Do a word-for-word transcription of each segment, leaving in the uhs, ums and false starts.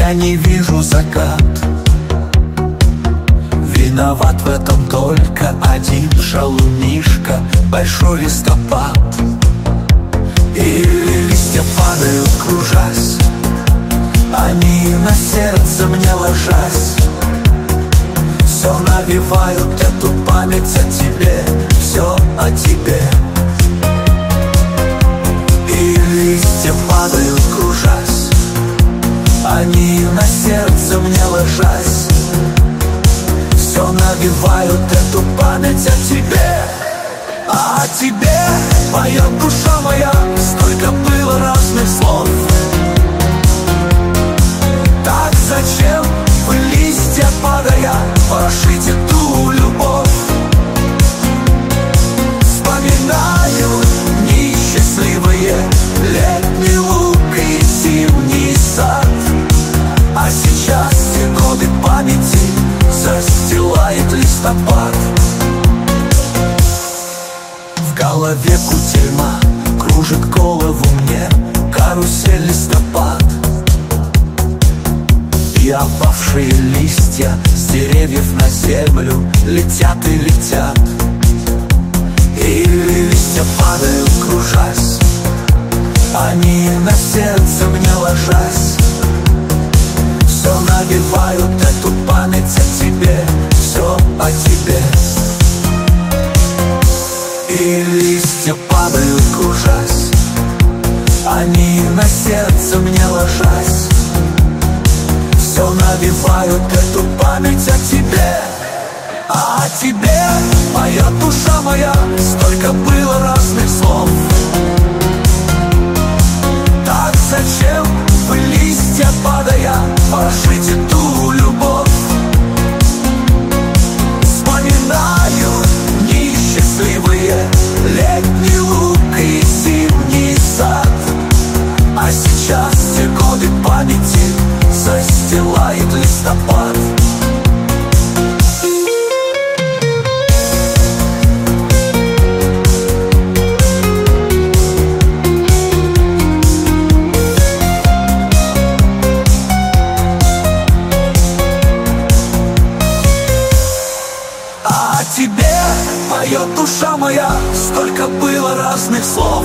я не вижу закат. Виноват в этом только один шалунишка, большой листопад. И листья падают, кружась, они на сердце мне ложась, все навевают эту память о тебе, все о тебе. И листья падают, кружась, они на сердце мне ложась, все навевают эту память о тебе. А о тебе поет душа моя, столько было разных слов. Так зачем вы, листья падая, ворошить эту любовь? Вспоминаю несчастливые летний луг и зимний сад, а сейчас все годы памяти застилает листопад. В голове кутерьма, кружит голову мне карусель листопад. И опавшие листья с деревьев на землю летят и летят. И листья падают, кружась, они на сердце мне ложась, все навевают эту память о тебе, все о тебе. И листья падают, кружась, они на сердце мне ложась, все навевают эту память о тебе. А о тебе поет душа моя, столько было разных слов. Так зачем вы, листья падая, ворошить эту любовь? Вспоминаю несчастливые летний луг и зимний сад, а сейчас все годы памяти застилает листопад. А о тебе поет душа моя, столько было разных слов.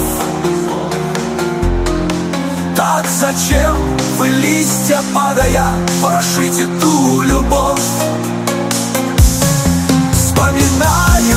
Так зачем вы, листья падая, ворошить эту любовь? Вспоминаю